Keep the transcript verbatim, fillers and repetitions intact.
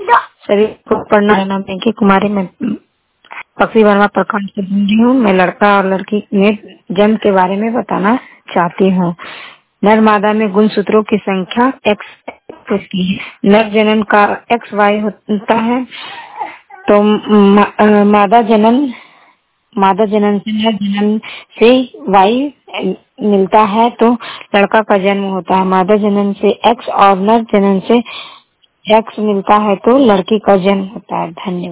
शरीर को पढ़ना नाम की कुमारी में पक्षी वर्मा प्रखंड से बोल रही हूँ। मैं लड़का और लड़की में जन्म के बारे में बताना चाहती हूँ। नर मादा में गुणसूत्रों की संख्या एक्स होती है। नर जनन का एक्स वाई होता है, तो मा, मादा जनन मादा जनन से नर जनन से वाई मिलता है तो लड़का का जन्म होता है। मादा जनन से एक्स और नर जनन से एक्स मिलता है तो लड़की का जन्म होता है। धन्यवाद।